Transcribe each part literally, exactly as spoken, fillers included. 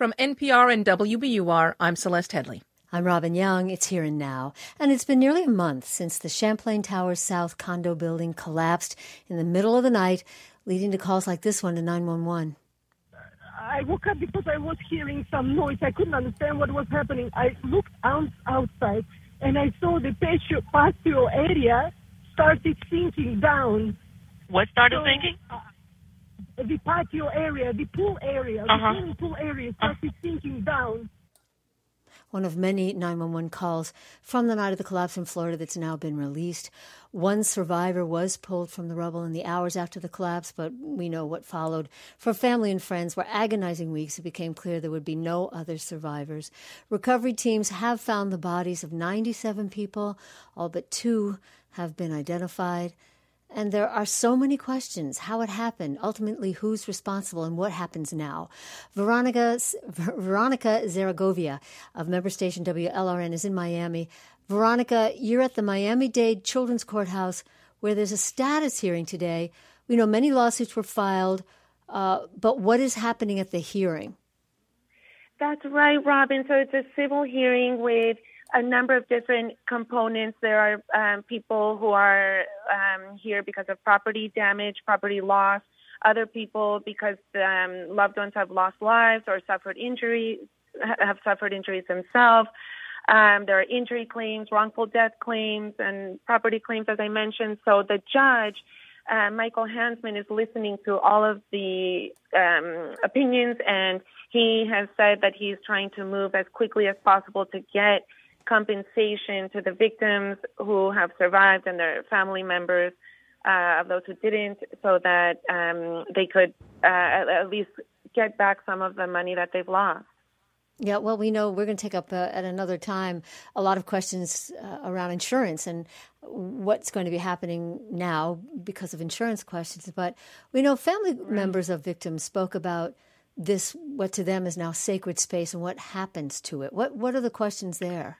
From N P R and W B U R, I'm Celeste Headley. I'm Robin Young. It's Here and Now. And it's been nearly a month since the Champlain Towers South condo building collapsed in the middle of the night, leading to calls like this one to nine one one. I woke up because I was hearing some noise. I couldn't understand what was happening. I looked out, outside, and I saw the patio, patio area started sinking down. What started so, sinking? Uh, the patio area, the pool area, uh-huh. the swimming pool area started uh-huh. sinking down. One of many nine one one calls from the night of the collapse in Florida that's now been released. One survivor was pulled from the rubble in the hours after the collapse, but we know what followed. For family and friends were agonizing weeks. It became clear there would be no other survivors. Recovery teams have found the bodies of ninety-seven people. All but two have been identified. And there are so many questions. How it happened, ultimately who's responsible, and what happens now. Veronica, Veronica Zaragovia of member station W L R N is in Miami. Veronica, you're at the Miami-Dade Children's Courthouse where there's a status hearing today. We know many lawsuits were filed, uh, but what is happening at the hearing? That's right, Robin. So it's a civil hearing with a number of different components. There are um, people who are um, here because of property damage, property loss, other people because um, loved ones have lost lives or suffered injuries, have suffered injuries themselves. Um, there are injury claims, wrongful death claims, and property claims, as I mentioned. So the judge, uh, Michael Hansman, is listening to all of the um, opinions, and he has said that he's trying to move as quickly as possible to get compensation to the victims who have survived and their family members uh, of those who didn't, so that um, they could uh, at, at least get back some of the money that they've lost. Yeah, well, we know we're going to take up uh, at another time a lot of questions uh, around insurance and what's going to be happening now because of insurance questions. But we know family right. members of victims spoke about this, what to them is now sacred space, and what happens to it. What What are the questions there?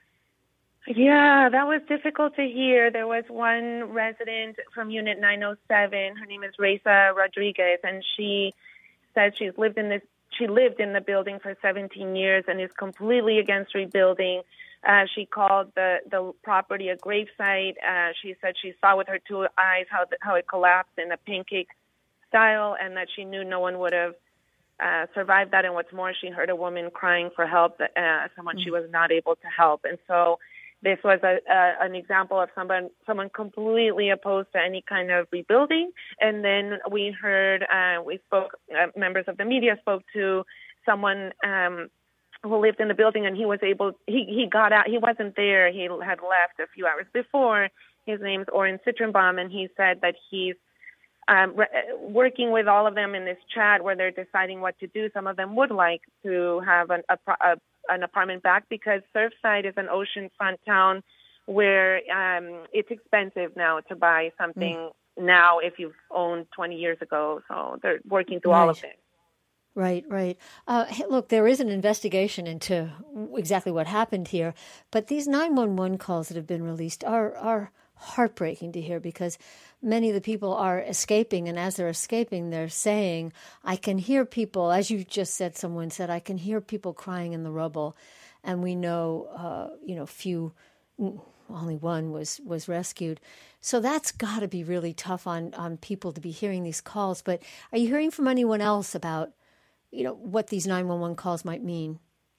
Yeah, that was difficult to hear. There was one resident from Unit nine oh seven. Her name is Reza Rodriguez, and she said she's lived in this. She lived in the building for seventeen years and is completely against rebuilding. Uh, she called the, the property a gravesite. Uh, she said she saw with her two eyes how the, how it collapsed in a pancake style, and that she knew no one would have uh, survived that. And what's more, she heard a woman crying for help, uh, someone mm-hmm. she was not able to help. And so this was a, a, an example of someone someone completely opposed to any kind of rebuilding. And then we heard, uh, we spoke, uh, members of the media spoke to someone um, who lived in the building, and he was able, he, he got out, he wasn't there, he had left a few hours before. His name's Oren Citronbaum, and he said that he's um, re- working with all of them in this chat where they're deciding what to do. Some of them would like to have an, a, a an apartment back because Surfside is an oceanfront town where um, it's expensive now to buy something mm. now if you've owned twenty years ago. So they're working through right. all of this. Right, right. Uh, hey, look, there is an investigation into exactly what happened here, but these nine one one calls that have been released are are heartbreaking to hear because many of the people are escaping, and as they're escaping, they're saying, I can hear people, as you just said, someone said, I can hear people crying in the rubble, and we know, uh, you know, few, only one was, was rescued. So that's got to be really tough on, on people to be hearing these calls. But are you hearing from anyone else about, you know, what these nine one one calls might mean?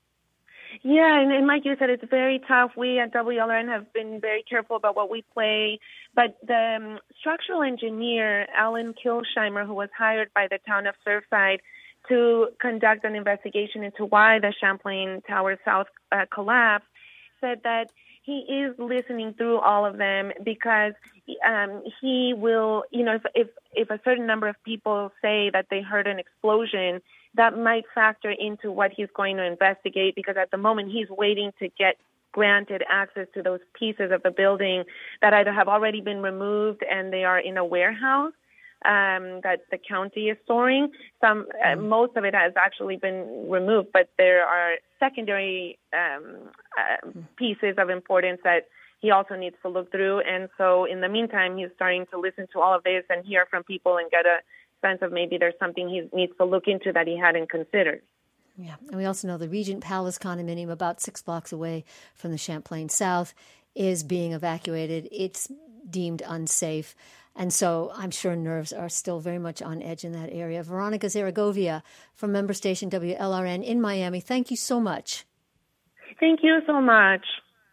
Yeah, and, and like you said, it's very tough. We at W L R N have been very careful about what we play. But the um, structural engineer, Alan Kilsheimer, who was hired by the town of Surfside to conduct an investigation into why the Champlain Tower South uh, collapsed, said that he is listening through all of them because um, he will, you know, if, if if a certain number of people say that they heard an explosion, that might factor into what he's going to investigate, because at the moment he's waiting to get granted access to those pieces of the building that either have already been removed and they are in a warehouse um, that the county is storing. Some, uh, most of it has actually been removed, but there are secondary um, uh, pieces of importance that he also needs to look through. And so in the meantime, he's starting to listen to all of this and hear from people and get a sense of maybe there's something he needs to look into that he hadn't considered. Yeah, and we also know the Regent Palace condominium about six blocks away from the Champlain South is being evacuated. It's deemed unsafe. And so I'm sure nerves are still very much on edge in that area. Veronica Zaragovia from member station W L R N in Miami, thank you so much. Thank you so much.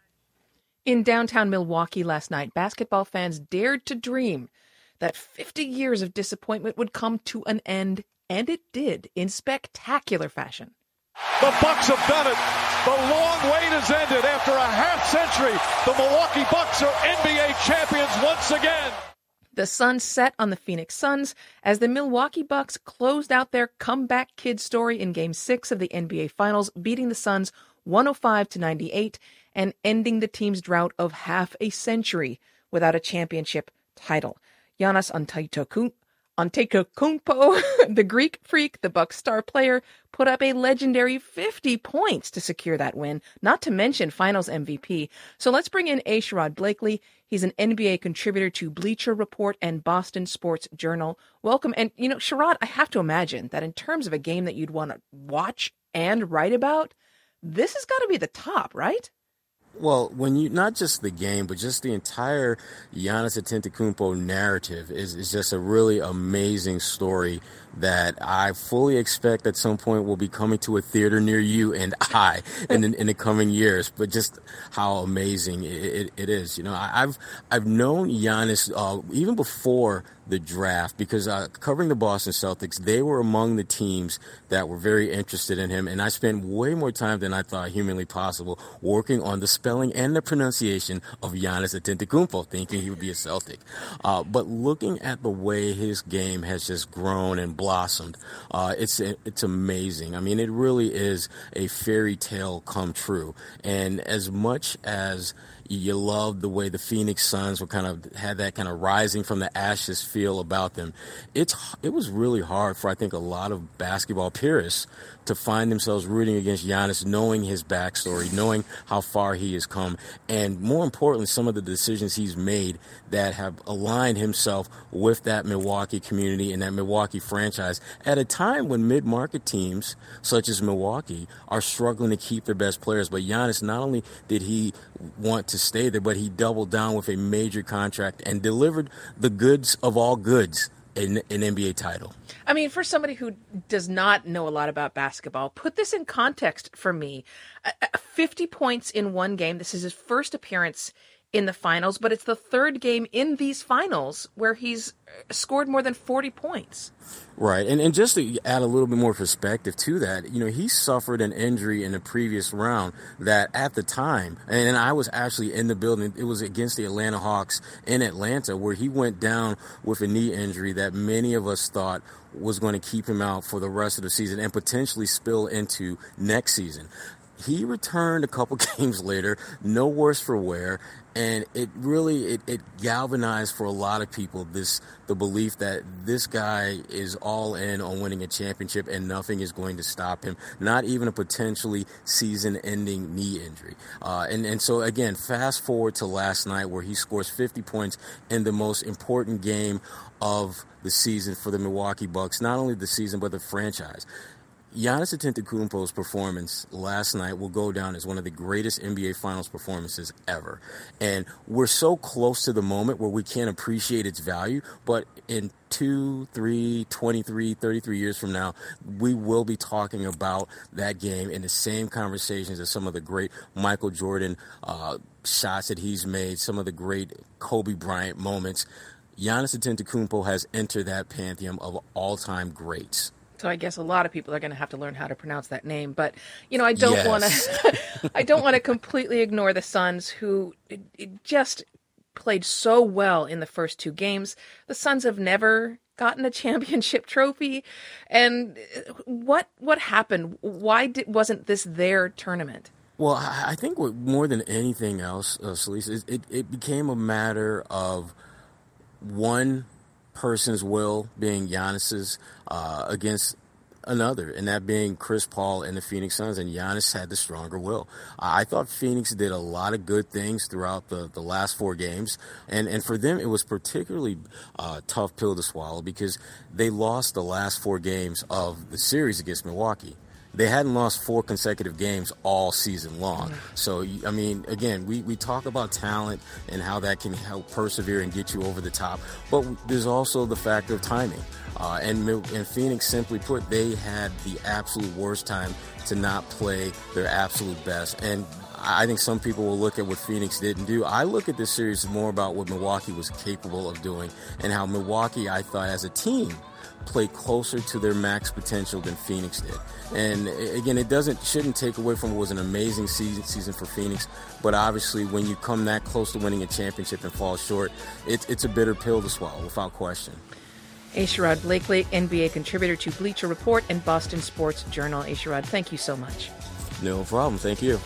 In downtown Milwaukee last night, basketball fans dared to dream that fifty years of disappointment would come to an end, and it did in spectacular fashion. The Bucks have done it. The long wait has ended. After a half century, the Milwaukee Bucks are N B A champions once again. The sun set on the Phoenix Suns as the Milwaukee Bucks closed out their comeback kid story in Game six of the N B A Finals, beating the Suns one oh five to ninety-eight and ending the team's drought of half a century without a championship title. Giannis Antetokounmpo, Antetokounmpo, the Greek freak, the Bucks star player, put up a legendary fifty points to secure that win, not to mention Finals M V P. So let's bring in A. Sherrod Blakely. He's an N B A contributor to Bleacher Report and Boston Sports Journal. Welcome. And, you know, Sherrod, I have to imagine that in terms of a game that you'd want to watch and write about, this has got to be the top, right? Well, when you not just the game, but just the entire Giannis Antetokounmpo narrative is, is just a really amazing story that I fully expect at some point will be coming to a theater near you and I in, in, in the coming years. But just how amazing it, it, it is. You know, I, I've I've known Giannis uh, even before the draft because uh, covering the Boston Celtics, they were among the teams that were very interested in him. And I spent way more time than I thought humanly possible working on the spelling and the pronunciation of Giannis Antetokounmpo, thinking he would be a Celtic. Uh, but looking at the way his game has just grown and blossomed, uh, it's it's amazing. I mean, it really is a fairy tale come true. And as much as you love the way the Phoenix Suns were kind of had that kind of rising from the ashes feel about them. It's it was really hard for I think a lot of basketball purists to find themselves rooting against Giannis, knowing his backstory, knowing how far he has come, and more importantly, some of the decisions he's made that have aligned himself with that Milwaukee community and that Milwaukee franchise at a time when mid-market teams such as Milwaukee are struggling to keep their best players. But Giannis, not only did he want to stay there, but he doubled down with a major contract and delivered the goods of all goods. An, an N B A title. I mean, for somebody who does not know a lot about basketball, put this in context for me. Uh, fifty points in one game. This is his first appearance in the finals, but it's the third game in these finals where he's scored more than forty points. Right. And and just to add a little bit more perspective to that, you know, he suffered an injury in the previous round that at the time, and I was actually in the building, it was against the Atlanta Hawks in Atlanta, where he went down with a knee injury that many of us thought was going to keep him out for the rest of the season and potentially spill into next season. He returned a couple games later, no worse for wear, and it really it, it galvanized for a lot of people this the belief that this guy is all in on winning a championship and nothing is going to stop him, not even a potentially season-ending knee injury. Uh, and, and so, again, fast forward to last night where he scores fifty points in the most important game of the season for the Milwaukee Bucks, not only the season but the franchise. Giannis Antetokounmpo's performance last night will go down as one of the greatest N B A Finals performances ever. And we're so close to the moment where we can't appreciate its value, but in two, three, twenty-three, thirty-three years from now, we will be talking about that game in the same conversations as some of the great Michael Jordan uh, shots that he's made, some of the great Kobe Bryant moments. Giannis Antetokounmpo has entered that pantheon of all-time greats. So I guess a lot of people are going to have to learn how to pronounce that name. But, you know, I don't yes. want to I don't want to completely ignore the Suns, who just played so well in the first two games. The Suns have never gotten a championship trophy. And what what happened? Why did, wasn't this their tournament? Well, I think what, more than anything else, uh, Celise, it, it became a matter of one person's will being Giannis's uh, against another, and that being Chris Paul and the Phoenix Suns, and Giannis had the stronger will. Uh, I thought Phoenix did a lot of good things throughout the, the last four games, and, and for them it was particularly uh, tough pill to swallow because they lost the last four games of the series against Milwaukee. they hadn't lost four consecutive games all season long. Mm-hmm. So, I mean, again, we, we talk about talent and how that can help persevere and get you over the top. But there's also the factor of timing. Uh, and, and Phoenix, simply put, they had the absolute worst time to not play their absolute best. And I think some people will look at what Phoenix didn't do. I look at this series more about what Milwaukee was capable of doing and how Milwaukee, I thought, as a team, played closer to their max potential than Phoenix did. And again, it doesn't shouldn't take away from what was an amazing season season for Phoenix, but obviously when you come that close to winning a championship and fall short, it, it's a bitter pill to swallow, without question. A. Sherrod Blakely, N B A contributor to Bleacher Report and Boston Sports Journal. A. Sherrod, thank you so much. No problem. Thank you.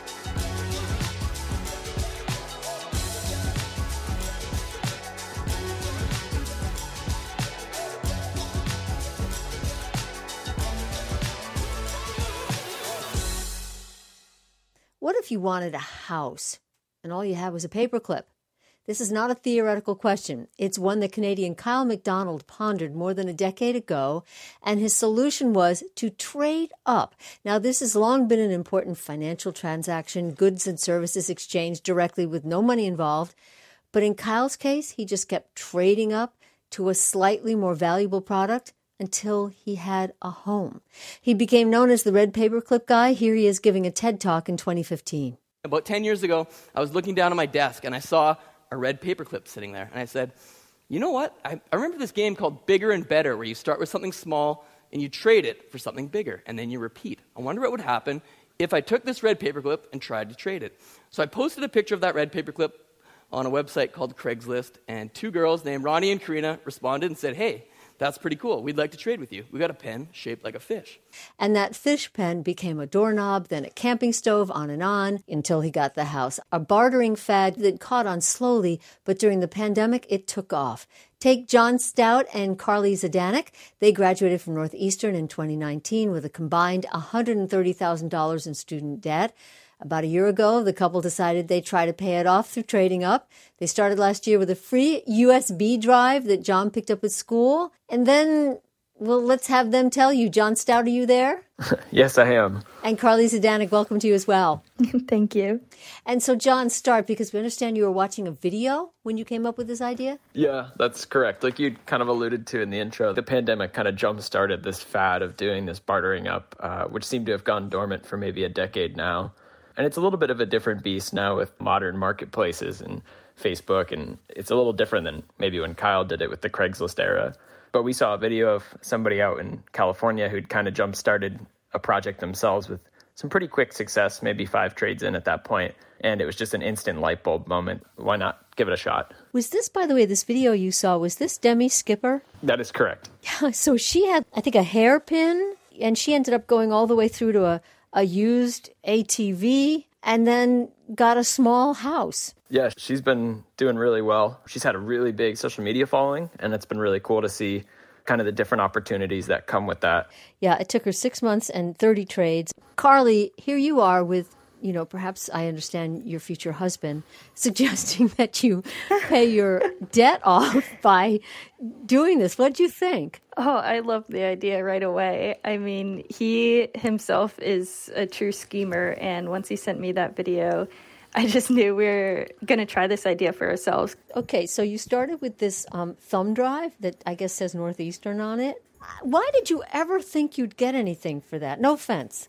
What if you wanted a house and all you had was a paperclip? This is not a theoretical question. It's one that Canadian Kyle McDonald pondered more than a decade ago, and his solution was to trade up. Now, this has long been an important financial transaction, goods and services exchanged directly with no money involved. But in Kyle's case, he just kept trading up to a slightly more valuable product until he had a home. He became known as the red paperclip guy. Here he is giving a TED Talk in twenty fifteen. About ten years ago, I was looking down at my desk and I saw a red paperclip sitting there. And I said, you know what? I, I remember this game called Bigger and Better, where you start with something small and you trade it for something bigger, and then you repeat. I wonder what would happen if I took this red paperclip and tried to trade it. So I posted a picture of that red paperclip on a website called Craigslist, and two girls named Ronnie and Karina responded and said, hey, that's pretty cool. We'd like to trade with you. We got a pen shaped like a fish. And that fish pen became a doorknob, then a camping stove, on and on, until he got the house. A bartering fad that caught on slowly, but during the pandemic, it took off. Take John Stout and Carly Zadanek. They graduated from Northeastern in twenty nineteen with a combined one hundred thirty thousand dollars in student debt. About a year ago, the couple decided they'd try to pay it off through trading up. They started last year with a free U S B drive that John picked up at school. And then, well, let's have them tell you. John Stout, are you there? Yes, I am. And Carly Zadanek, welcome to you as well. Thank you. And so, John, start, because we understand you were watching a video when you came up with this idea? Yeah, that's correct. Like you kind of alluded to in the intro, the pandemic kind of jump-started this fad of doing this bartering up, uh, which seemed to have gone dormant for maybe a decade now. And it's a little bit of a different beast now with modern marketplaces and Facebook, and it's a little different than maybe when Kyle did it with the Craigslist era. But we saw a video of somebody out in California who'd kind of jump-started a project themselves with some pretty quick success, maybe five trades in at that point. And it was just an instant light bulb moment. Why not give it a shot? Was this, by the way, this video you saw, was this Demi Skipper? That is correct. Yeah, so she had, I think, a hairpin, and she ended up going all the way through to a a used A T V, and then got a small house. Yeah, she's been doing really well. She's had a really big social media following, and it's been really cool to see kind of the different opportunities that come with that. Yeah, it took her six months and thirty trades. Carly, here you are with, you know, perhaps I understand your future husband suggesting that you pay your debt off by doing this. What do you think? Oh, I love the idea right away. I mean, he himself is a true schemer, and once he sent me that video, I just knew we were going to try this idea for ourselves. Okay, so you started with this um, thumb drive that I guess says Northeastern on it. Why did you ever think you'd get anything for that? No offense.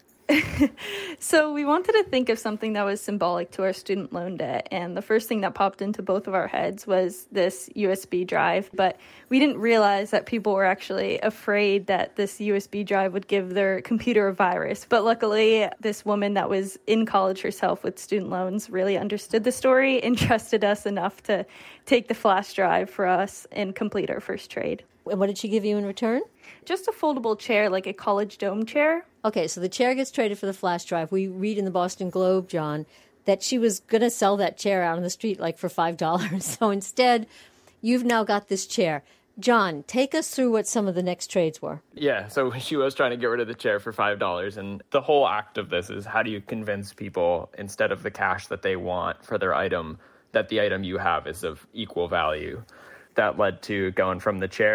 So we wanted to think of something that was symbolic to our student loan debt, and the first thing that popped into both of our heads was this U S B drive, but we didn't realize that people were actually afraid that this U S B drive would give their computer a virus. But luckily, this woman that was in college herself with student loans really understood the story and trusted us enough to take the flash drive for us and complete our first trade. And what did she give you in return? Just a foldable chair, like a college dome chair. Okay, so the chair gets traded for the flash drive. We read in the Boston Globe, John, that she was going to sell that chair out on the street like for five dollars. So instead, you've now got this chair. John, take us through what some of the next trades were. Yeah, so she was trying to get rid of the chair for five dollars. And the whole act of this is how do you convince people, instead of the cash that they want for their item, that the item you have is of equal value. That led to going from the chair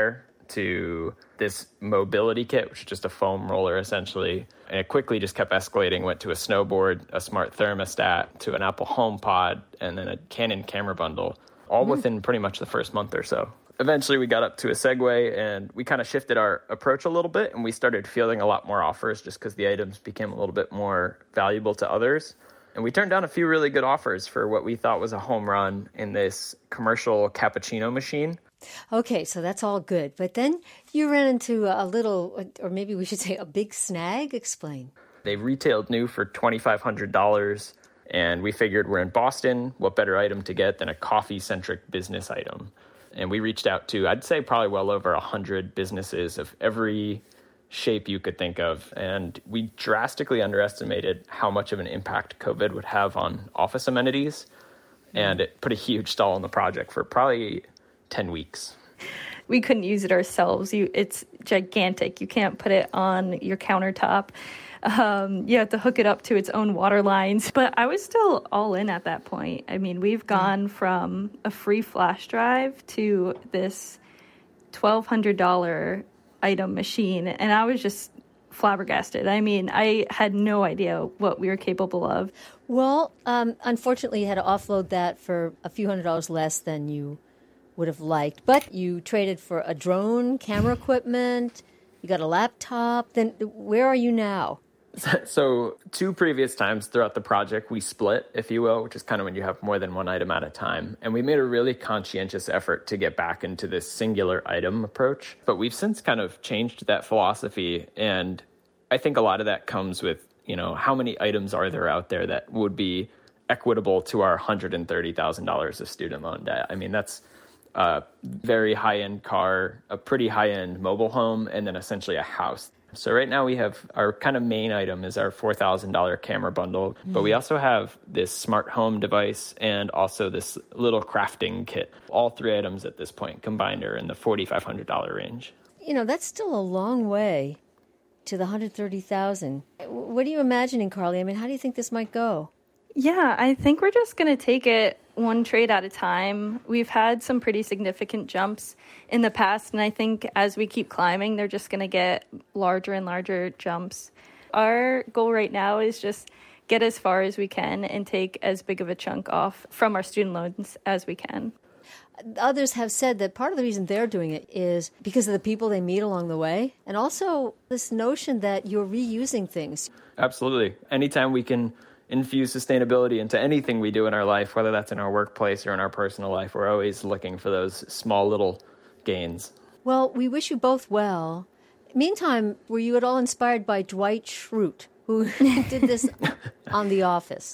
to this mobility kit, which is just a foam roller essentially. And it quickly just kept escalating, went to a snowboard, a smart thermostat, to an Apple HomePod, and then a Canon camera bundle, all mm-hmm. within pretty much the first month or so. Eventually we got up to a Segway, and we kind of shifted our approach a little bit, and we started fielding a lot more offers just because the items became a little bit more valuable to others. And we turned down a few really good offers for what we thought was a home run in this commercial cappuccino machine. Okay, so that's all good. But then you ran into a little, or maybe we should say a big snag. Explain. They retailed new for twenty-five hundred dollars, and we figured we're in Boston. What better item to get than a coffee-centric business item? And we reached out to, I'd say, probably well over one hundred businesses of every shape you could think of. And we drastically underestimated how much of an impact COVID would have on office amenities. And it put a huge stall on the project for probably ten weeks. We couldn't use it ourselves. You, it's gigantic. You can't put it on your countertop. Um, you have to hook it up to its own water lines. But I was still all in at that point. I mean, we've gone from a free flash drive to this twelve hundred dollars item machine, and I was just flabbergasted. I mean, I had no idea what we were capable of. Well, um, unfortunately, you had to offload that for a few hundred dollars less than you would have liked. But you traded for a drone, camera equipment, you got a laptop. Then where are you now? So two previous times throughout the project, we split, if you will, which is kind of when you have more than one item at a time. And we made a really conscientious effort to get back into this singular item approach. But we've since kind of changed that philosophy. And I think a lot of that comes with, you know, how many items are there out there that would be equitable to our one hundred thirty thousand dollars of student loan debt? I mean, that's a very high-end car, a pretty high-end mobile home, and then essentially a house. So right now we have our kind of main item is our four thousand dollars camera bundle, mm. but we also have this smart home device and also this little crafting kit. All three items at this point combined are in the four thousand five hundred dollars range. You know, that's still a long way to the one hundred thirty thousand dollars. What are you imagining, Carly? I mean, how do you think this might go? Yeah, I think we're just going to take it one trade at a time. We've had some pretty significant jumps in the past, and I think as we keep climbing, they're just going to get larger and larger jumps. Our goal right now is just get as far as we can and take as big of a chunk off from our student loans as we can. Others have said that part of the reason they're doing it is because of the people they meet along the way, and also this notion that you're reusing things. Absolutely. Anytime we can infuse sustainability into anything we do in our life, whether that's in our workplace or in our personal life, we're always looking for those small little gains. Well, we wish you both well. Meantime, were you at all inspired by Dwight Schrute, who did this on The Office?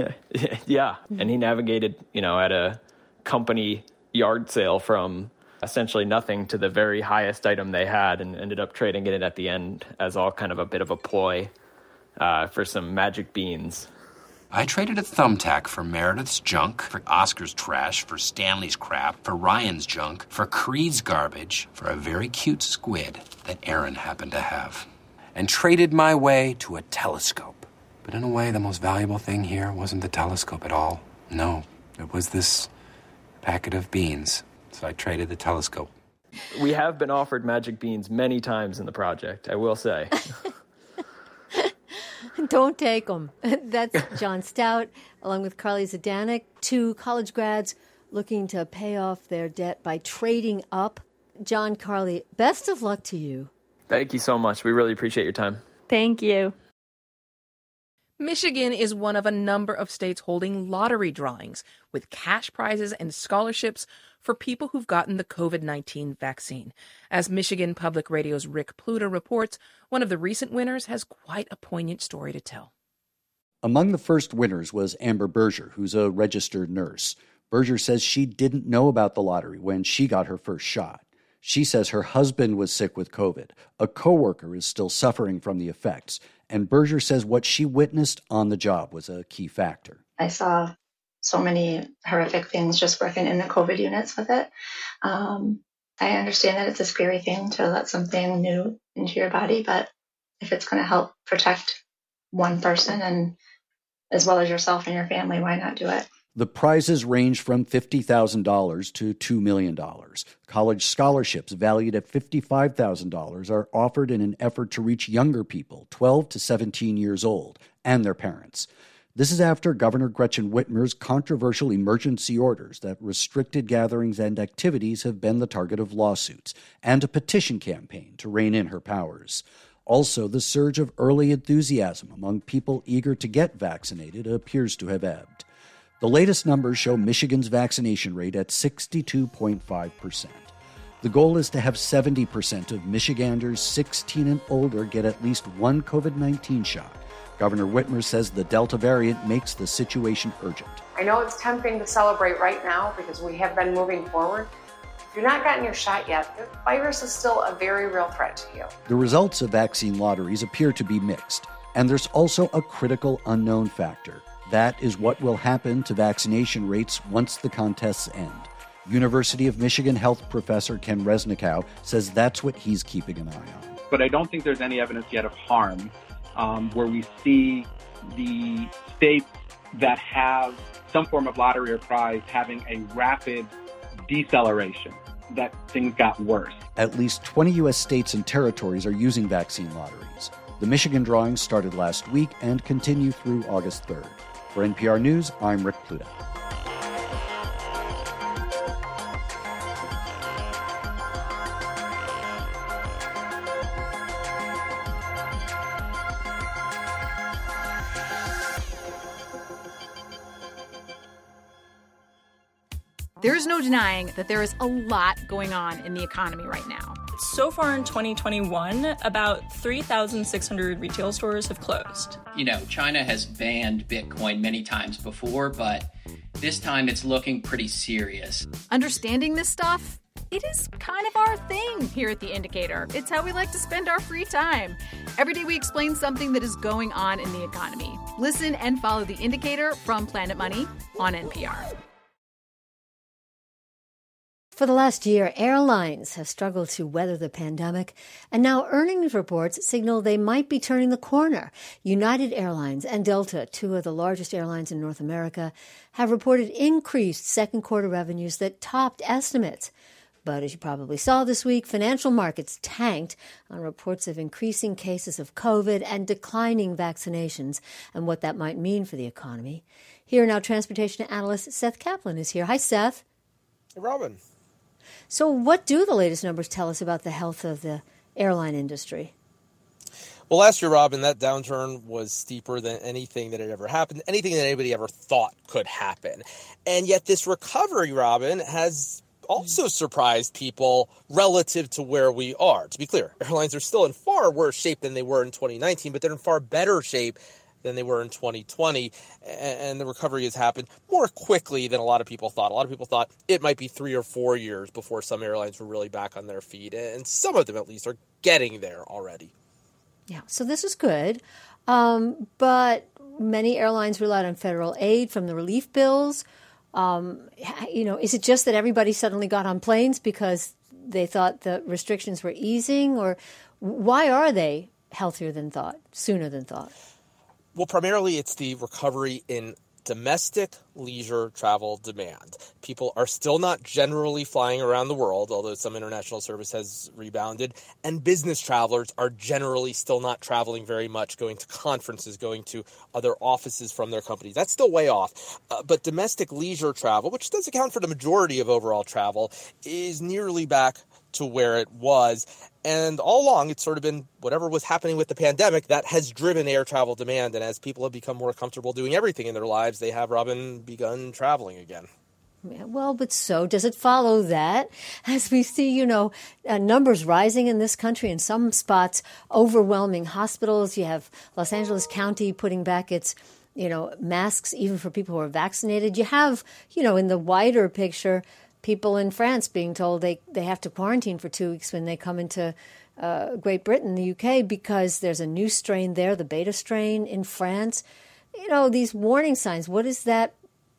Yeah, and he navigated, you know, at a company yard sale from essentially nothing to the very highest item they had and ended up trading it at the end as all kind of a bit of a ploy uh, for some magic beans. I traded a thumbtack for Meredith's junk, for Oscar's trash, for Stanley's crap, for Ryan's junk, for Creed's garbage, for a very cute squid that Aaron happened to have. And traded my way to a telescope. But in a way, the most valuable thing here wasn't the telescope at all. No, it was this packet of beans. So I traded the telescope. We have been offered magic beans many times in the project, I will say. Don't take them. That's John Stout, along with Carly Zadanek, two college grads looking to pay off their debt by trading up. John, Carly, best of luck to you. Thank you so much. We really appreciate your time. Thank you. Michigan is one of a number of states holding lottery drawings with cash prizes and scholarships for people who've gotten the covid nineteen vaccine. As Michigan Public Radio's Rick Pluta reports, one of the recent winners has quite a poignant story to tell. Among the first winners was Amber Berger, who's a registered nurse. Berger says she didn't know about the lottery when she got her first shot. She says her husband was sick with COVID. A coworker is still suffering from the effects. And Berger says what she witnessed on the job was a key factor. I saw so many horrific things just working in the COVID units with it. Um, I understand that it's a scary thing to let something new into your body, but if it's going to help protect one person and as well as yourself and your family, why not do it? The prizes range from fifty thousand dollars to two million dollars. College scholarships valued at fifty-five thousand dollars are offered in an effort to reach younger people, twelve to seventeen years old, and their parents. This is after Governor Gretchen Whitmer's controversial emergency orders that restricted gatherings and activities have been the target of lawsuits and a petition campaign to rein in her powers. Also, the surge of early enthusiasm among people eager to get vaccinated appears to have ebbed. The latest numbers show Michigan's vaccination rate at sixty-two point five percent. The goal is to have seventy percent of Michiganders sixteen and older get at least one covid nineteen shot. Governor Whitmer says the Delta variant makes the situation urgent. I know it's tempting to celebrate right now because we have been moving forward. If you've not gotten your shot yet, the virus is still a very real threat to you. The results of vaccine lotteries appear to be mixed, and there's also a critical unknown factor. That is what will happen to vaccination rates once the contests end. University of Michigan health professor Ken Resnickow says that's what he's keeping an eye on. But I don't think there's any evidence yet of harm um, where we see the states that have some form of lottery or prize having a rapid deceleration, that things got worse. At least twenty U S states and territories are using vaccine lotteries. The Michigan drawings started last week and continue through August third. For N P R News, I'm Rick Pluta. There is no denying that there is a lot going on in the economy right now. So far in twenty twenty-one, about three thousand six hundred retail stores have closed. You know, China has banned Bitcoin many times before, but this time it's looking pretty serious. Understanding this stuff, it is kind of our thing here at The Indicator. It's how we like to spend our free time. Every day we explain something that is going on in the economy. Listen and follow The Indicator from Planet Money on N P R. For the last year, airlines have struggled to weather the pandemic, and now earnings reports signal they might be turning the corner. United Airlines and Delta, two of the largest airlines in North America, have reported increased second quarter revenues that topped estimates. But as you probably saw this week, financial markets tanked on reports of increasing cases of COVID and declining vaccinations and what that might mean for the economy. Here now, transportation analyst Seth Kaplan is here. Hi, Seth. Hey, Robin. So what do the latest numbers tell us about the health of the airline industry? Well, last year, Robin, that downturn was steeper than anything that had ever happened, anything that anybody ever thought could happen. And yet this recovery, Robin, has also surprised people relative to where we are. To be clear, airlines are still in far worse shape than they were in twenty nineteen, but they're in far better shape than they were in twenty twenty, and the recovery has happened more quickly than a lot of people thought. A lot of people thought it might be three or four years before some airlines were really back on their feet, and some of them at least are getting there already. Yeah, so this is good, um, but many airlines relied on federal aid from the relief bills. Um, you know, is it just that everybody suddenly got on planes because they thought the restrictions were easing, or why are they healthier than thought, sooner than thought? Well, primarily it's the recovery in domestic leisure travel demand. People are still not generally flying around the world, although some international service has rebounded, and business travelers are generally still not traveling very much, going to conferences, going to other offices from their companies. That's still way off. Uh, but domestic leisure travel, which does account for the majority of overall travel, is nearly back to where it was. And all along, it's sort of been whatever was happening with the pandemic that has driven air travel demand. And as people have become more comfortable doing everything in their lives, they have, Robin, begun traveling again. Yeah, well, but so does it follow that as we see, you know, uh, numbers rising in this country, in some spots overwhelming hospitals. You have Los Angeles County putting back its, you know, masks even for people who are vaccinated. You have, you know, in the wider picture, people in France being told they, they have to quarantine for two weeks when they come into uh, Great Britain, the U K, because there's a new strain there, the beta strain in France. You know, these warning signs, what does that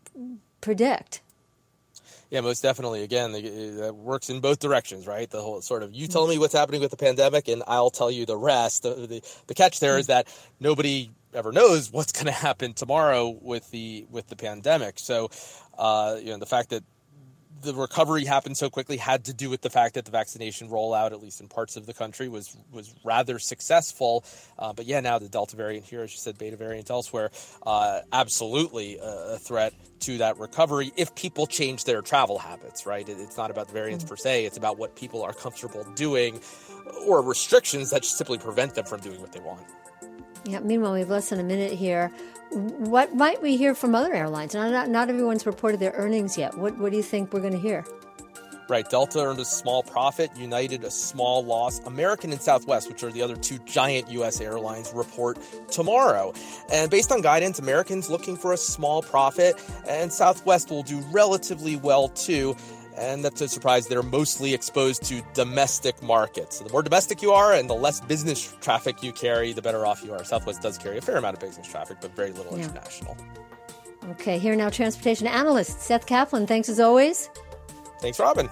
predict? Yeah, most definitely. Again, that works in both directions, right? The whole sort of, you tell me what's happening with the pandemic and I'll tell you the rest. The, the, the catch there is that nobody ever knows what's going to happen tomorrow with the with the pandemic. So, uh, you know, the fact that the recovery happened so quickly had to do with the fact that the vaccination rollout, at least in parts of the country, was was rather successful. Uh, but yeah, now the Delta variant here, as you said, Beta variant elsewhere, uh, absolutely a, a threat to that recovery if people change their travel habits, right? It, it's not about the variants mm-hmm. per se. It's about what people are comfortable doing or restrictions that simply prevent them from doing what they want. Yeah. Meanwhile, we have less than a minute here. What might we hear from other airlines? Not, not, not everyone's reported their earnings yet. What, what do you think we're going to hear? Right. Delta earned a small profit. United a small loss. American and Southwest, which are the other two giant U S airlines, report tomorrow. And based on guidance, American's looking for a small profit, and Southwest will do relatively well too. And that's a surprise. They're mostly exposed to domestic markets. So the more domestic you are and the less business traffic you carry, the better off you are. Southwest does carry a fair amount of business traffic, but very little yeah. international. Okay, here now, transportation analyst Seth Kaplan. Thanks as always. Thanks, Robin.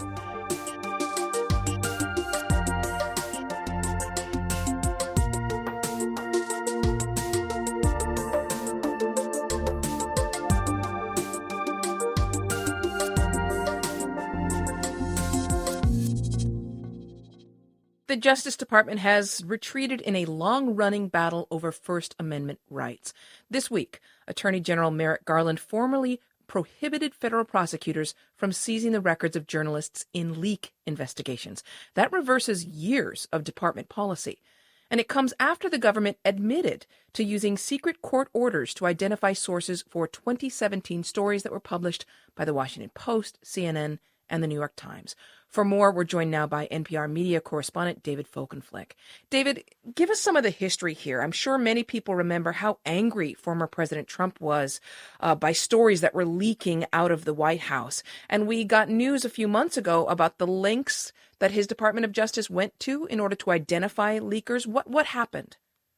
The Justice Department has retreated in a long-running battle over First Amendment rights. This week, Attorney General Merrick Garland formally prohibited federal prosecutors from seizing the records of journalists in leak investigations. That reverses years of department policy. And it comes after the government admitted to using secret court orders to identify sources for twenty seventeen stories that were published by The Washington Post, C N N, and The New York Times. For more, we're joined now by N P R media correspondent David Folkenflik. David, give us some of the history here. I'm sure many people remember how angry former President Trump was uh, by stories that were leaking out of the White House. And we got news a few months ago about the lengths that his Department of Justice went to in order to identify leakers. What what happened?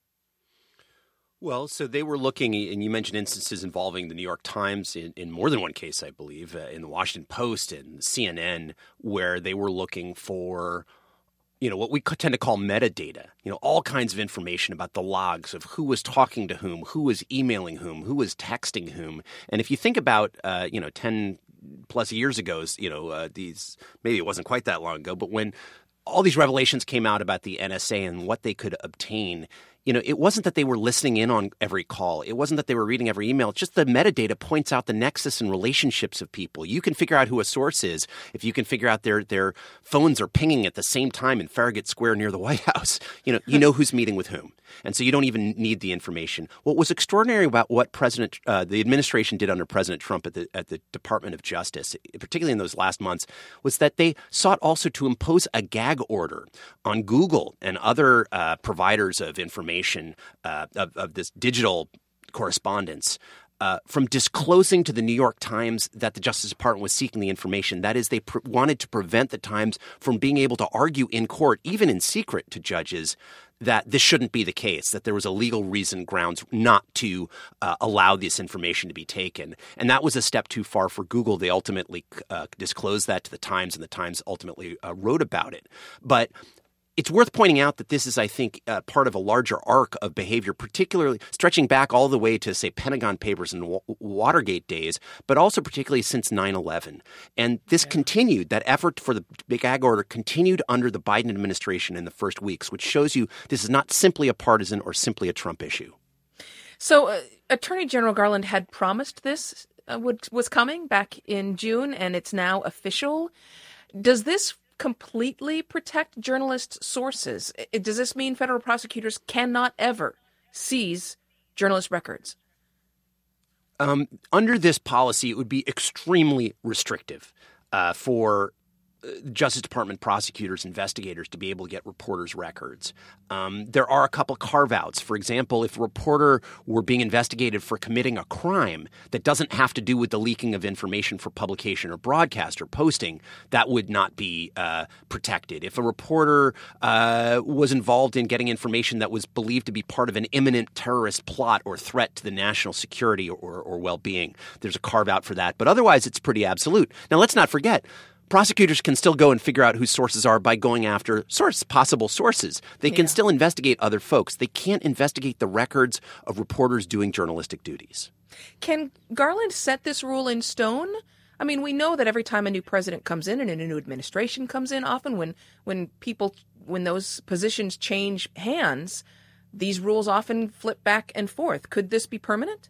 Well, so they were looking, and you mentioned instances involving the New York Times in, in more than one case, I believe, uh, in the Washington Post and C N N, where they were looking for, you know, what we tend to call metadata, you know, all kinds of information about the logs of who was talking to whom, who was emailing whom, who was texting whom. And if you think about, uh, you know, ten plus years ago, you know, uh, these maybe it wasn't quite that long ago, but when all these revelations came out about the N S A and what they could obtain, you know, it wasn't that they were listening in on every call. It wasn't that they were reading every email. It's just the metadata points out the nexus and relationships of people. You can figure out who a source is if you can figure out their their phones are pinging at the same time in Farragut Square near the White House. You know, you know who's meeting with whom. And so you don't even need the information. What was extraordinary about what President, uh, the administration did under President Trump at the at the Department of Justice, particularly in those last months, was that they sought also to impose a gag order on Google and other uh, providers of information uh, of, of this digital correspondence uh, from disclosing to the New York Times that the Justice Department was seeking the information. That is, they pr- wanted to prevent the Times from being able to argue in court, even in secret to judges, that this shouldn't be the case, that there was a legal reason, grounds not to uh, allow this information to be taken. And that was a step too far for Google. They ultimately uh, disclosed that to the Times, and the Times ultimately uh, wrote about it. But it's worth pointing out that this is, I think, uh, part of a larger arc of behavior, particularly stretching back all the way to, say, Pentagon Papers and w- Watergate days, but also particularly since nine eleven. And this yeah. continued, that effort for the gag order continued under the Biden administration in the first weeks, which shows you this is not simply a partisan or simply a Trump issue. So uh, Attorney General Garland had promised this uh, would, was coming back in June, and it's now official. Does this completely protect journalists' sources? Does this mean federal prosecutors cannot ever seize journalist records? Um, under this policy, it would be extremely restrictive uh, for Justice Department prosecutors, investigators to be able to get reporters' records. Um, there are a couple carve-outs. For example, if a reporter were being investigated for committing a crime that doesn't have to do with the leaking of information for publication or broadcast or posting, that would not be uh, protected. If a reporter uh, was involved in getting information that was believed to be part of an imminent terrorist plot or threat to the national security or, or well-being, there's a carve-out for that. But otherwise, it's pretty absolute. Now, let's not forget, prosecutors can still go and figure out who sources are by going after source, possible sources. They can Yeah. still investigate other folks. They can't investigate the records of reporters doing journalistic duties. Can Garland set this rule in stone? I mean, we know that every time a new president comes in and a new administration comes in, often when when people when those positions change hands, these rules often flip back and forth. Could this be permanent?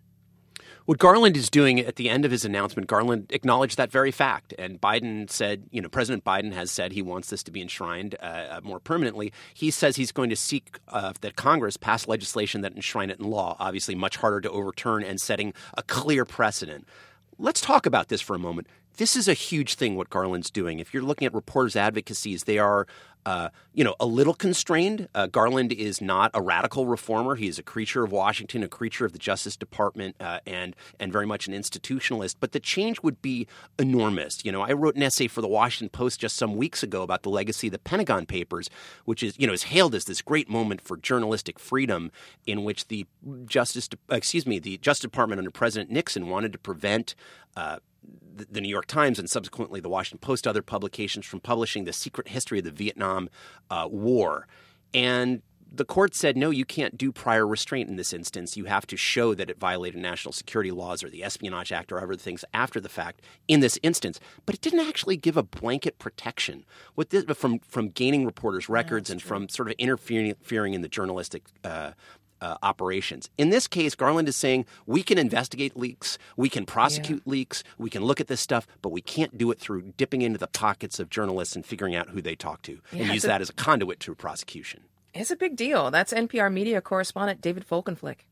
What Garland is doing at the end of his announcement, Garland acknowledged that very fact. And Biden said, you know, President Biden has said he wants this to be enshrined uh, more permanently. He says he's going to seek uh, that Congress pass legislation that enshrine it in law, obviously much harder to overturn and setting a clear precedent. Let's talk about this for a moment. This is a huge thing, what Garland's doing. If you're looking at reporters' advocacies, they are, uh, you know, a little constrained. Uh, Garland is not a radical reformer. He is a creature of Washington, a creature of the Justice Department, uh, and and very much an institutionalist. But the change would be enormous. You know, I wrote an essay for the Washington Post just some weeks ago about the legacy of the Pentagon Papers, which is, you know, is hailed as this great moment for journalistic freedom, in which the Justice, excuse me, the Justice Department under President Nixon wanted to prevent Uh, the New York Times and subsequently the Washington Post, other publications, from publishing the secret history of the Vietnam uh, War. And the court said, no, you can't do prior restraint in this instance. You have to show that it violated national security laws or the Espionage Act or other things after the fact in this instance. But it didn't actually give a blanket protection with this, from, from gaining reporters' records yeah, and true. from sort of interfering, interfering in the journalistic uh Uh, operations. In this case, Garland is saying we can investigate leaks, we can prosecute yeah. leaks, we can look at this stuff, but we can't do it through dipping into the pockets of journalists and figuring out who they talk to and yeah, use a, that as a conduit to prosecution. It's a big deal. That's N P R media correspondent David Folkenflik.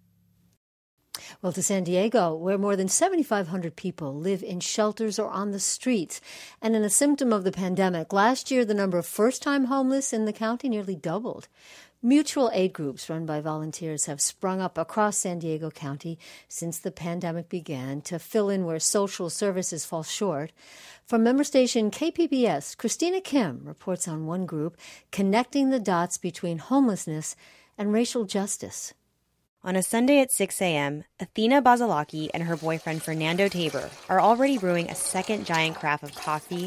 Well, to San Diego, where more than seventy-five hundred people live in shelters or on the streets. And in a symptom of the pandemic, last year the number of first-time homeless in the county nearly doubled. Mutual aid groups run by volunteers have sprung up across San Diego County since the pandemic began to fill in where social services fall short. From member station K P B S, Christina Kim reports on one group connecting the dots between homelessness and racial justice. On a Sunday at six a.m., Athena Bazalaki and her boyfriend Fernando Tabor are already brewing a second giant carafe of coffee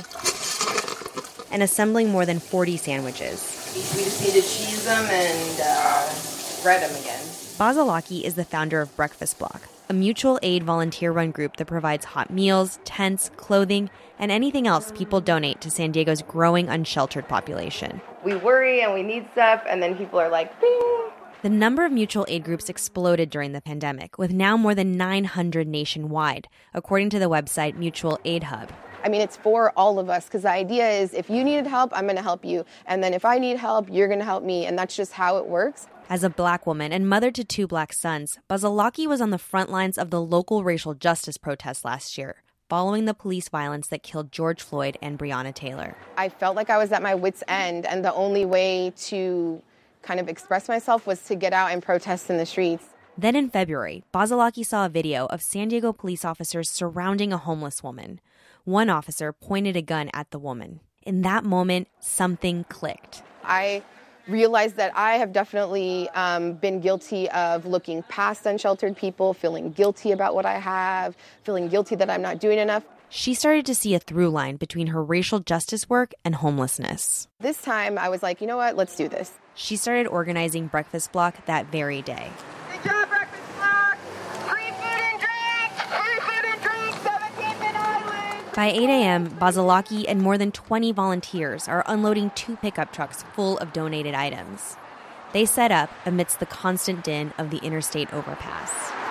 and assembling more than forty sandwiches. We just need to cheese them and uh, bread them again. Bazalaki is the founder of Breakfast Block, a mutual aid volunteer-run group that provides hot meals, tents, clothing, and anything else people donate to San Diego's growing unsheltered population. We worry and we need stuff, and then people are like, bing! The number of mutual aid groups exploded during the pandemic, with now more than nine hundred nationwide, according to the website Mutual Aid Hub. I mean, it's for all of us, because the idea is if you needed help, I'm going to help you. And then if I need help, you're going to help me. And that's just how it works. As a black woman and mother to two black sons, Bazalaki was on the front lines of the local racial justice protests last year, following the police violence that killed George Floyd and Breonna Taylor. I felt like I was at my wit's end, and the only way to kind of express myself was to get out and protest in the streets. Then in February, Bazalaki saw a video of San Diego police officers surrounding a homeless woman. One officer pointed a gun at the woman. In that moment, something clicked. I realized that I have definitely um, been guilty of looking past unsheltered people, feeling guilty about what I have, feeling guilty that I'm not doing enough. She started to see a through line between her racial justice work and homelessness. This time, I was like, you know what, let's do this. She started organizing Breakfast Block that very day. Good job, Breakfast Block! Free food and drinks! Free food and drinks! seventeenth and Island! By eight a.m., Bazalaki and more than twenty volunteers are unloading two pickup trucks full of donated items. They set up amidst the constant din of the interstate overpass.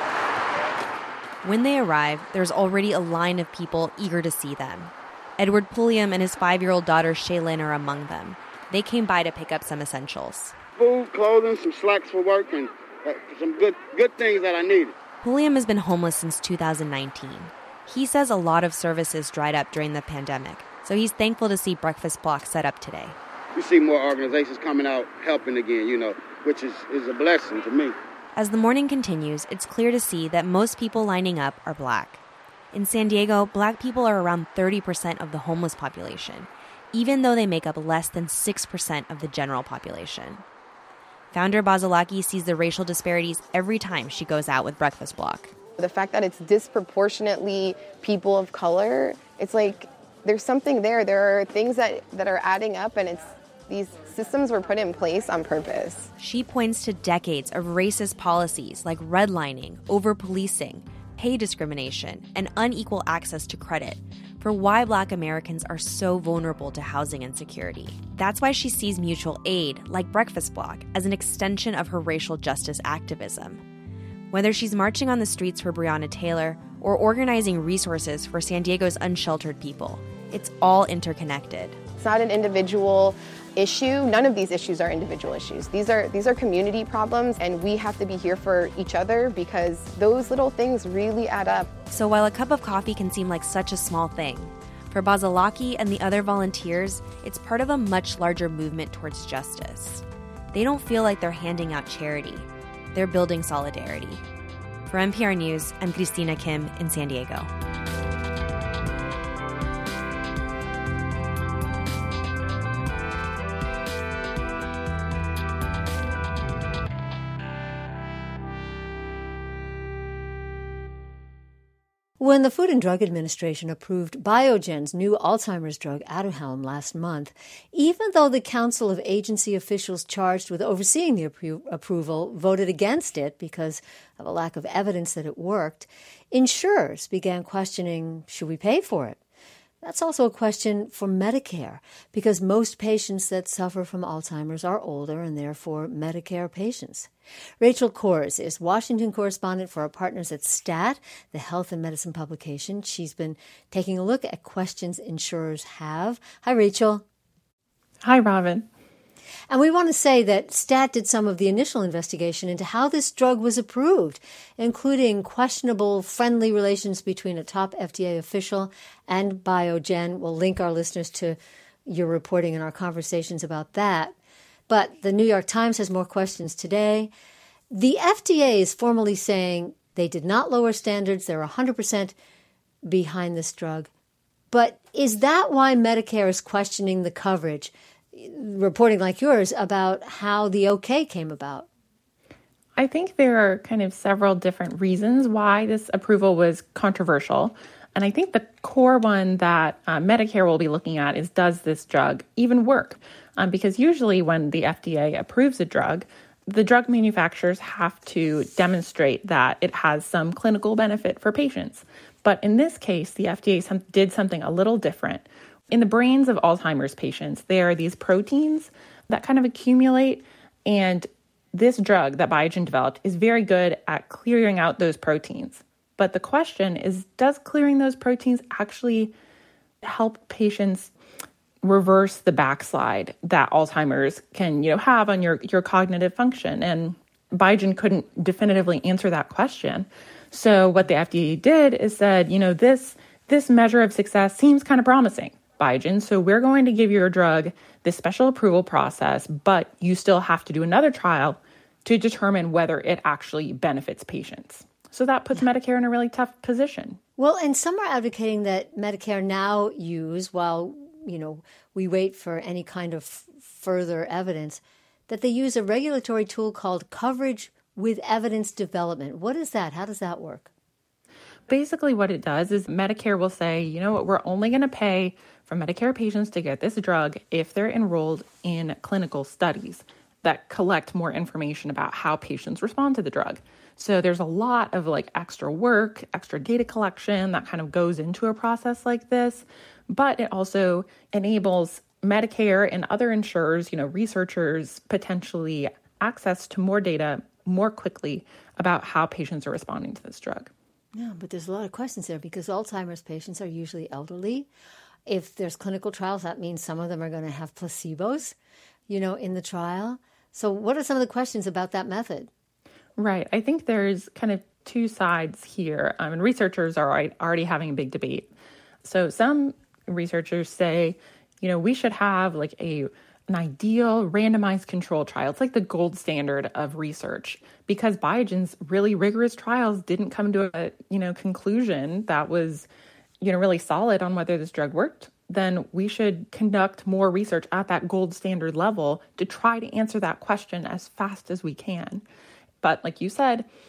When they arrive, there's already a line of people eager to see them. Edward Pulliam and his five-year-old daughter Shaylin are among them. They came by to pick up some essentials. Food, clothing, some slacks for work, and uh, some good good things that I needed. Pulliam has been homeless since two thousand nineteen. He says a lot of services dried up during the pandemic, so he's thankful to see Breakfast Block set up today. You see more organizations coming out helping again, you know, which is, is a blessing to me. As the morning continues, it's clear to see that most people lining up are black. In San Diego, black people are around thirty percent of the homeless population, even though they make up less than six percent of the general population. Founder Bazalaki sees the racial disparities every time she goes out with Breakfast Block. The fact that it's disproportionately people of color, it's like there's something there. There are things that, that are adding up, and it's these systems were put in place on purpose. She points to decades of racist policies like redlining, over-policing, pay discrimination, and unequal access to credit for why Black Americans are so vulnerable to housing insecurity. That's why she sees mutual aid, like Breakfast Block, as an extension of her racial justice activism. Whether she's marching on the streets for Breonna Taylor or organizing resources for San Diego's unsheltered people, it's all interconnected. It's not an individual issue. None of these issues are individual issues. These are these are community problems, and we have to be here for each other because those little things really add up. So while a cup of coffee can seem like such a small thing, for Bazalaki and the other volunteers, it's part of a much larger movement towards justice. They don't feel like they're handing out charity. They're building solidarity. For N P R News, I'm Christina Kim in San Diego. When the Food and Drug Administration approved Biogen's new Alzheimer's drug, Aduhelm, last month, even though the Council of Agency officials charged with overseeing the appro- approval voted against it because of a lack of evidence that it worked, insurers began questioning, should we pay for it? That's also a question for Medicare, because most patients that suffer from Alzheimer's are older and therefore Medicare patients. Rachel Cohrs is Washington correspondent for our partners at STAT, the health and medicine publication. She's been taking a look at questions insurers have. Hi, Rachel. Hi, Robin. And we want to say that STAT did some of the initial investigation into how this drug was approved, including questionable friendly relations between a top F D A official and Biogen. We'll link our listeners to your reporting and our conversations about that. But the New York Times has more questions today. The F D A is formally saying they did not lower standards. They're one hundred percent behind this drug. But is that why Medicare is questioning the coverage? Reporting like yours about how the okay came about. I think there are kind of several different reasons why this approval was controversial. And I think the core one that uh, Medicare will be looking at is, does this drug even work? Um, because usually when the F D A approves a drug, the drug manufacturers have to demonstrate that it has some clinical benefit for patients. But in this case, the F D A some, did something a little different. In the brains of Alzheimer's patients, there are these proteins that kind of accumulate, and this drug that Biogen developed is very good at clearing out those proteins. But the question is, does clearing those proteins actually help patients reverse the backslide that Alzheimer's can, you know, have on your, your cognitive function? And Biogen couldn't definitively answer that question. So what the F D A did is said, you know, this this measure of success seems kind of promising, Biogen, so we're going to give your drug this special approval process, but you still have to do another trial to determine whether it actually benefits patients. So that puts yeah. Medicare in a really tough position. Well, and some are advocating that Medicare now use, while, you know, we wait for any kind of f- further evidence, that they use a regulatory tool called coverage with evidence development. What is that? How does that work? Basically what it does is Medicare will say, you know what, we're only going to pay for Medicare patients to get this drug if they're enrolled in clinical studies that collect more information about how patients respond to the drug. So there's a lot of like extra work, extra data collection that kind of goes into a process like this, but it also enables Medicare and other insurers, you know, researchers, potentially access to more data more quickly about how patients are responding to this drug. Yeah, but there's a lot of questions there because Alzheimer's patients are usually elderly. If there's clinical trials, that means some of them are going to have placebos, you know, in the trial. So what are some of the questions about that method? Right. I think there's kind of two sides here. Um, and researchers are already having a big debate. So some researchers say, you know, we should have like a an ideal randomized control trial. It's like the gold standard of research because Biogen's really rigorous trials didn't come to a, you know, conclusion that was, you know, really solid on whether this drug worked. Then we should conduct more research at that gold standard level to try to answer that question as fast as we can. But like you said,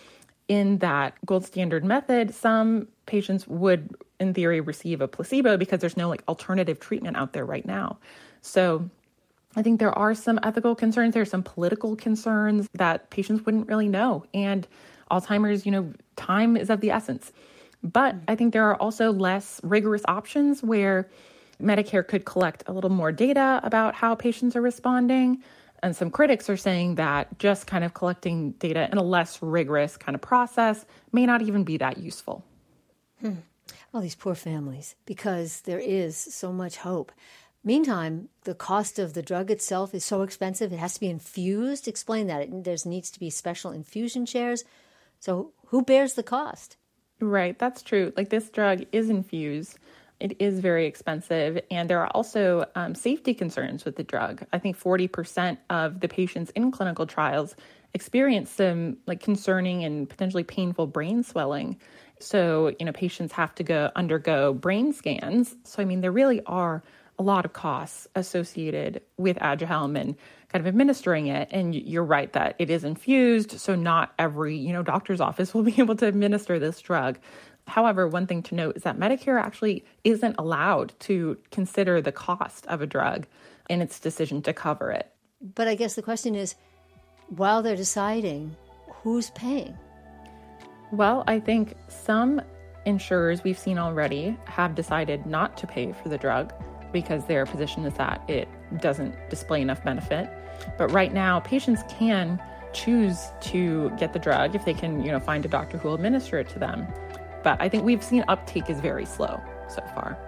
in that gold standard method, some patients would, in theory, receive a placebo because there's no like alternative treatment out there right now. So I think there are some ethical concerns. There's some political concerns that patients wouldn't really know. And Alzheimer's, you know, time is of the essence. But I think there are also less rigorous options where Medicare could collect a little more data about how patients are responding. And some critics are saying that just kind of collecting data in a less rigorous kind of process may not even be that useful. Hmm. All these poor families, because there is so much hope. Meantime, the cost of the drug itself is so expensive. It has to be infused. Explain that. There needs to be special infusion chairs. So who bears the cost? Right, that's true. Like this drug is infused. It is very expensive. And there are also um, safety concerns with the drug. I think forty percent of the patients in clinical trials experience some like concerning and potentially painful brain swelling. So, you know, patients have to go undergo brain scans. So, I mean, there really are a lot of costs associated with Aduhelm and kind of administering it. And you're right that it is infused, so not every, you know, doctor's office will be able to administer this drug. However, one thing to note is that Medicare actually isn't allowed to consider the cost of a drug in its decision to cover it. But I guess the question is, while they're deciding, who's paying? Well, I think some insurers we've seen already have decided not to pay for the drug because their position is that it doesn't display enough benefit. But right now, patients can choose to get the drug if they can, you know, find a doctor who will administer it to them. But I think we've seen uptake is very slow so far.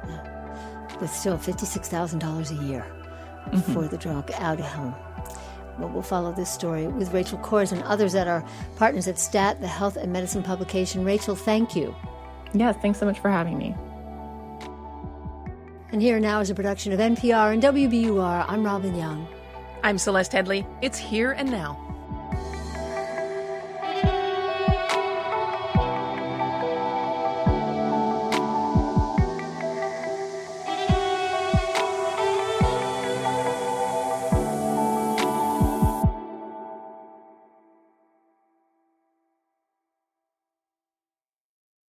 With still fifty-six thousand dollars a year mm-hmm. for the drug Aduhelm. Well, we'll follow this story with Rachel Cohrs and others that are partners at STAT, the Health and Medicine publication. Rachel, thank you. Yes, thanks so much for having me. And Here Now is a production of N P R and W B U R. I'm Robin Young. I'm Celeste Headlee. It's Here and Now.